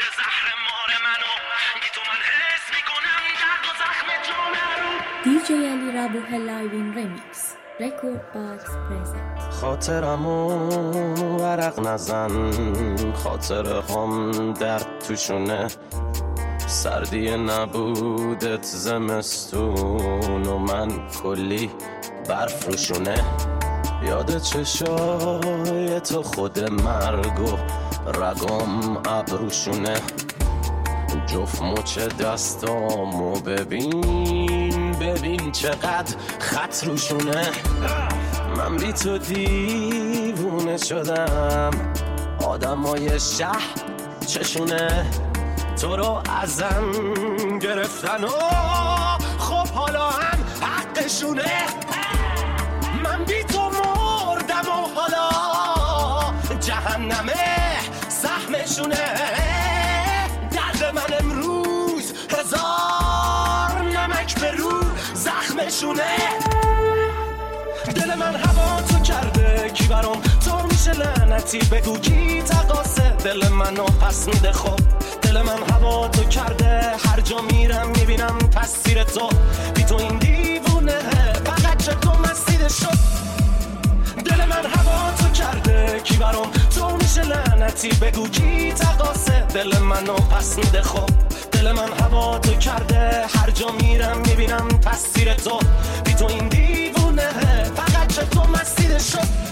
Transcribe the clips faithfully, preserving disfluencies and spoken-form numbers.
زهر مار منو بی تو من حس میکنم درد و زخم جانم. دیجی علی ربوح لایوین ریمیکس رکورد باکس پرزنت. خاطرمو ورق نزن، خاطر هم درد توشونه، سردی نبودت زمستون و من کلی برف روشونه. یاد چشای تو خود مرگ و رگام ابروشونه، جفت مچ دستامو ببین ببین چقدر خط روشونه. من بی تو دیوونه شدم، آدمای شهر چشونه تو رو ازم گرفتن و خب حالا هم حقشونه. من بی تو مردم و حالا جهنمه سهمشونه. درد من امروز هزار نمک به رو زخمشونه. دل من هوا تو کرده کی برام تو میشه لعنتی، بگو کی تقاسه دل منو پس میده. خب دل من هوا تو کرده، هر جا میرم میبینم تصویر تو، بی تو این دیوونه فقط چطور مسیده شد. دل من هوا تو کرده کی برام تو میشه لعنتی، بگو کی تقاسه دل منو پس میده. خب دل من هوا تو کرده، هر جا میرم میبینم تصویر تو، بی تو این دیوونه فقط چطور مسیده شد.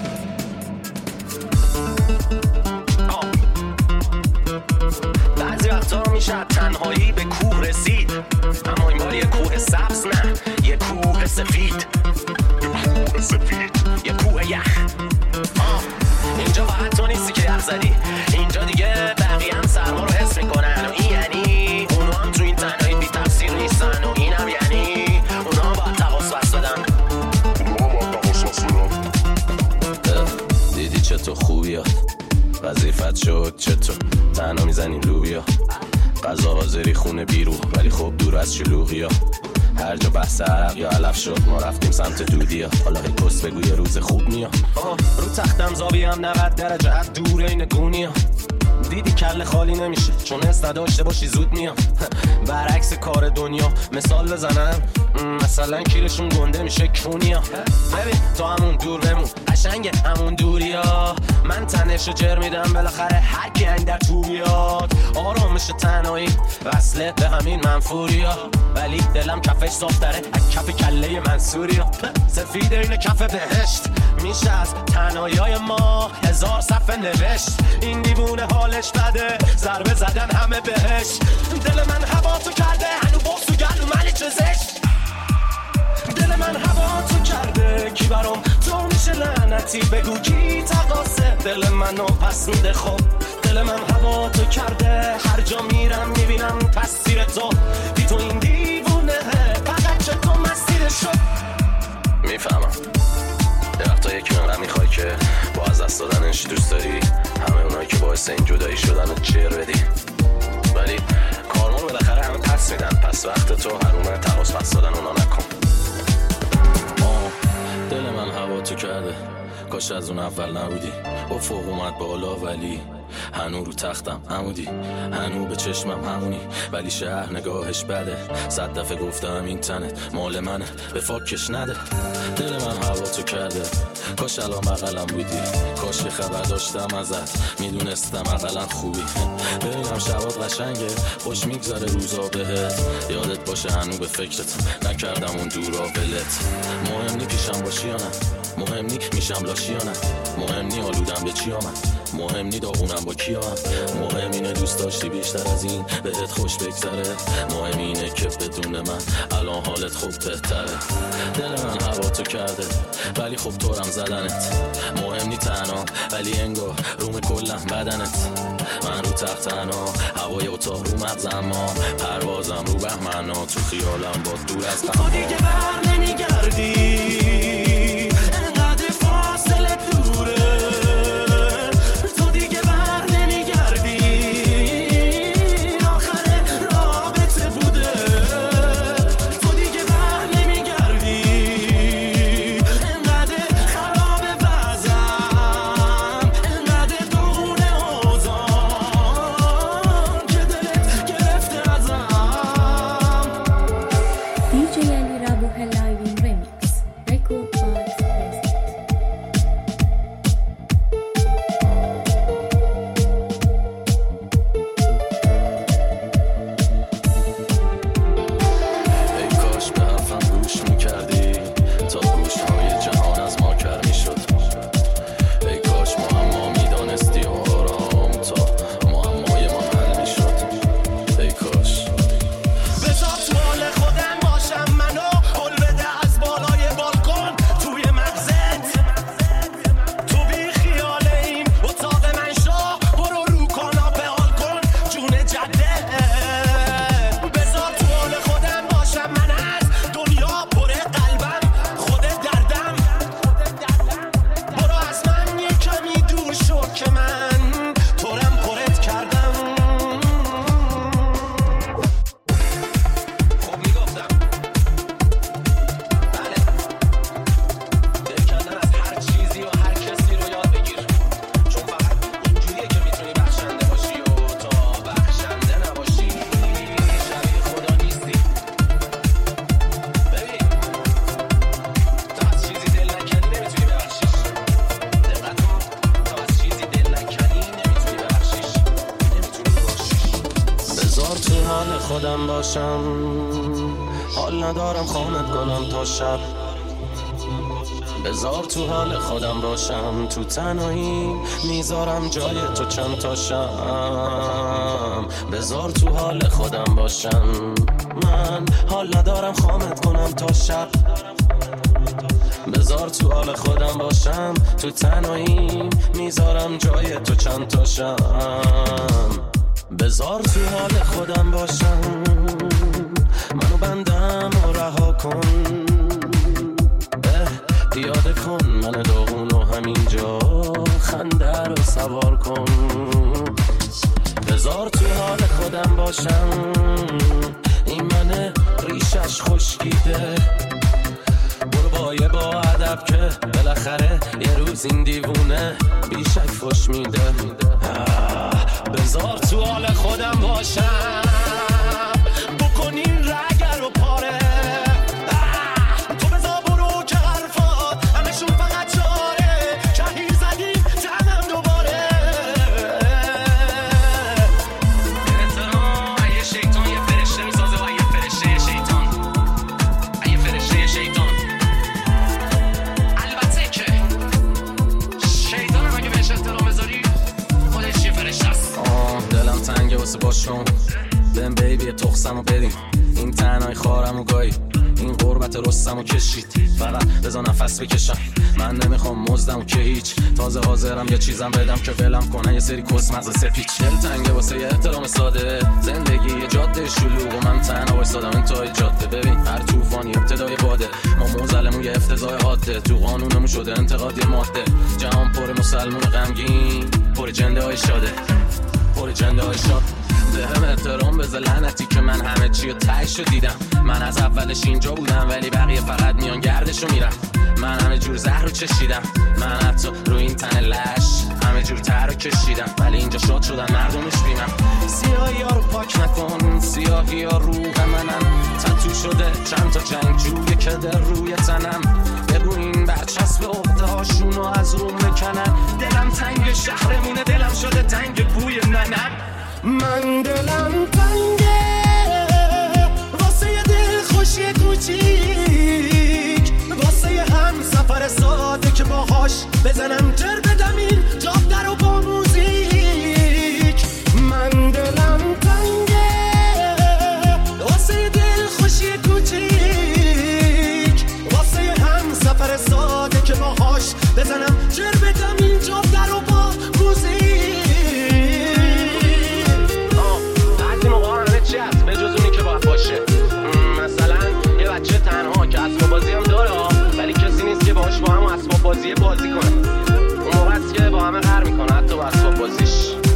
بعضی وقتا میشه تنهایی به کوه رسید، اما این بار یه کوه سبز نه، یه کوه سفید. یه کوه سفید، یه کوه یخ. آه اینجا فقط تو نیستی که یخ زدی، اینجا دیگه بقیه هم سرما رو حس میکنن و این یعنی اونا هم تو این تنهایی بی تفسیر نیستن و این هم یعنی اونا هم باید تقاس بس بدن. اونا هم باید تقاس بس بدن. دیدی چطور خوبیات وظیفت شد، چطور تنها میزنی لوبیا، غذا حاضری خونه بیرو ولی خب دور از شلوغیا. هر جا بحث عرق یا علف شد ما رفتیم سمت دودیا، حالا هی کس بگو یه روز خوب میاد. رو تختم زاویه هم نود درجه از دور این گونیا. دیدی کله خالی نمیشه چون حس نداشته باشی زود میاد. برعکس کار دنیا مثال بزنم، مثلا کیرشون گنده میشه کونیا. ببین تو همون دور بمون قشنگه همون دوریا، من تنشو جر میدم بالاخره هر کی این در تو بیاد. آرامش تنهایی وصله به همین منفوریا، ولی دلم کفش صافتره از کف کله منصوریا. سفید این کف بهشت میشه از تنهایی‌های ما هزار صفحه نوشت. این دیوونه حالش بده ضربه زدن همه بهش. دل من هوا تو کرده هنو بغض و گلو ملی چزشت. دل من هوا تو کرده کی برام تو میشه لعنتی، بگو کی تقاسه دل منو پس میده. خب دل من هوا تو کرده، هر جا میرم میبینم تصویر تو، بی تو این دیوونه فقط چطور مسیره شد. میفهمم یه وقتا یکی من میخوای که با از دست دادنش دوست داری همه اونایی که باعث این جدایی شدن رو جر بدی، ولی کارمان بالاخره همه پس میدن. پس وقت تو حرومه تقاس پس دادن اونا نکن. آه دل من هوا تو کرده، کاش از اون اول نبودی. افق اومد بالا ولی هنو رو تختم عمودی، هنو به چشمم همونی ولی شهر نگاهش بده. صد دفعه گفتم این تنت مال منه به فاکش نده. دل من هوا تو کرده، کاش الان بغلم بودی، کاش که خبر داشتم ازت میدونستم اقلا خوبی. ببینم شبات قشنگه خوش میگذره روزا بهت، یادت باشه هنو به فکرت نکردم اون دورا ولت. مهم نی پیشم باشی یا نه، مهم نی میشم لاشی یا نه، مهم نی آلودم به چی آمد، مهم نی داغونم با کیا هم، مهم اینه دوست داشتی بیشتر از این بهت خوش بگذره. مهم اینه که بدون من الان حالت خوب بهتره. دل من هوا تو کرده ولی خب طورم زدنت، مهم نی تنها ولی انگار روم کلم بدنت. من رو تخت تنها هوای اتاق رو مغزم، پروازم رو بهمنا تو خیالم با دور از غم. تو دیگه بر نمیگردی انقدر فاصله دوره، باشم، حال ندارم خانت کنم تا شب. بذار تو حال خودم باشم، تو تنهایی میذارم جای تو چند تاشم. بذار تو حال خودم باشم، من حال ندارم خانت کنم تا شب. بذار تو حال خودم باشم، تو تنهایی میذارم جای تو چند تاشم. بذار تو حال خودم باشم، منو بندم و رها کن. پیاده کن من داغونو همینجا، خنده رو سوار کن. بذار تو حال خودم باشم، این منه ریشش خشکیده. برو بایه با ادب که بالاخره یه روز این دیوونه بیشک فش میده. بذار تو حال خودم باشم، بکنین رگر و پاره. تو بذار برو که حرفات همشون فقط چاره، کهیر زدیم تنم دوباره. احترام یه شیطان یه فرشته میسازه و یه فرشته یه شیطان، یه فرشته یه شیطان. البته که شیطان هم اگه بهش احترام بذاری خودش یه فرشته است. آه دلم تنگه واسه باشم، بهم بیبی تخصمو بدیم. این تنهای خارمو گایی، این غربت رستمو کشید. فقط بذار نفس بکشم، من نمیخوام مزدم که هیچ. تازه حاضرم یه چیزم بدم که ولم کنن یه سری کس مغز سپیچ. دل تنگه واسه یه احترام ساده، زندگی یه جاده شلوغ و من تنها وایسادم انتهای جاده. ببین هر طوفانی ابتدای باده، ما موزلمون یه افتضاح حاده. تو قانونمون شده انتقادی ماده، جهان پر مسلمون غمگین، پر جنده های شاده، پر جنده های شاد. بهم احترام بذار لعنتی که من همه چی رو تهشو دیدم. من از اولش اینجا بودم ولی بقیه فقط میان گردشو میرم. من همه جور زهر رو چشیدم، من حتی رو این تن لش همه جور تر رو کشیدم. ولی اینجا شاد شدن مردمش بیمم. سیاهی ها رو پاک نکن، سیاهی ها روح منن. تتو شده چند تا جنگجوی که در روی تنم. بگو این برچسب عقده هاشون رو از روم بکنن. دلم تنگ شهرمونه، دلم شده تنگ بوی ننم. من دلم تنگه واسه یه دل خوشی کوچیک، واسه یه هم سفر ساده که باهاش بزنم جر بدم این جاده رو با موزیک. من دلم تنگه واسه یه دل خوشی کوچیک، واسه یه هم سفر ساده که باهاش بزنم جر بدم این جاده رو با موزیک. به جز اونی که باید باشه، مثلا یه بچه تنها که اسباب بازی هم داره ولی کسی نیست که باهاش با هم اسباب بازی بازی کنه. اون موقع است که با همه قهر میکنه حتی با اسباب بازیش.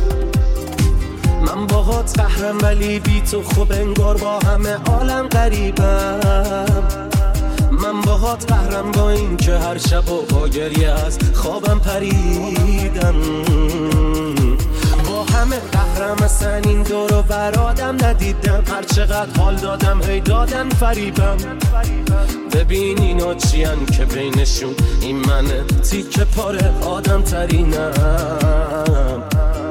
من باهات قهرم ولی بی تو خوب انگار با همه عالم غریبم. من باهات قهرم با این که هر شب و با گریه از خوابم پریدم. با همه قهرم اصلا این دور و برادم ندیدم. هر چقدر حال دادم هی دادن فریبم. ببین اینا چیان که بینشون این منه تیکه پاره آدم ترینم.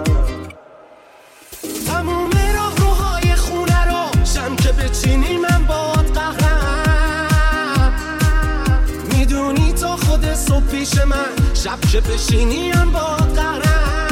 تموم راه روهای خونه رو شم که بچینی من باهات قهرم. میدونی تا خود صبح پیش من، شب که بشینی هم باهات قهرم.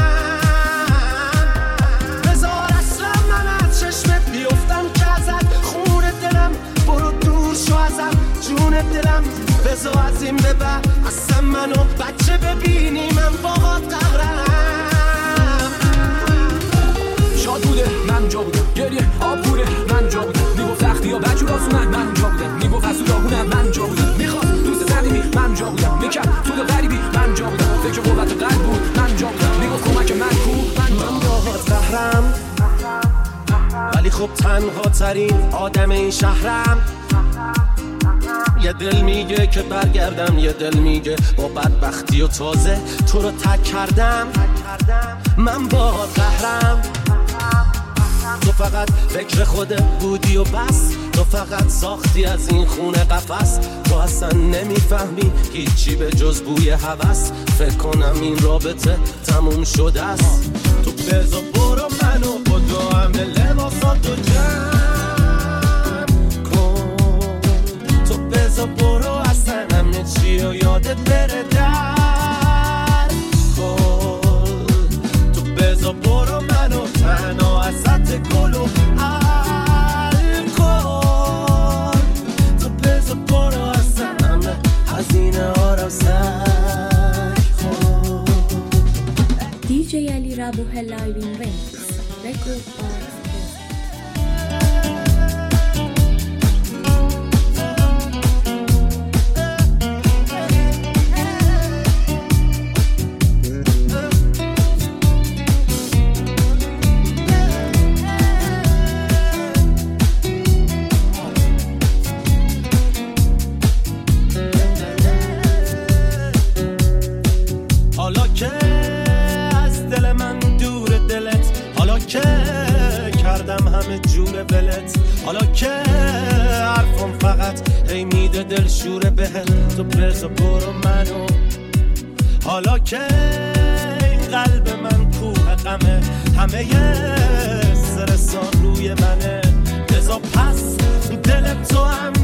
دلم بزا از این به بعد اصلا منو بچه ببینی من باهات قهرم. شاد بوده من جا بودم، گریه آب بوده من جا بودم. میگفت تختی ها بچه راسونن من جا بودم. میگفت از تو داغونم من جا بودم. میخواد دوست قدیمی من جا بودم. میکرد تو غریبی من جا بودم. فکر قوت قلب بود من جا بودم. میگفت کمک من کو من باهات قهرم ولی خب تنها ترین آدم این شهرم. یه دل میگه که برگردم، یه دل میگه با بدبختی و تازه تو رو تک کردم. من باهات قهرم، تو فقط فکر خودت بودی و بس. تو فقط ساختی از این خونه قفس. تو اصلا نمیفهمی هیچی به جز بوی هوس. فکر کنم این رابطه تموم شده است. تو بزا برو منو با دو همه لباسات و جمع Helliving Remix. Record Box Press. حالا که از دل من دور دلت، حالا که کردم همه جور ولت، حالا که حرفم فقط هی میده دل شوره بهت، تو بزا برو منو، حالا که این قلب من کوه غمه، همه سرسان روی منه، بزا پس دل تو هم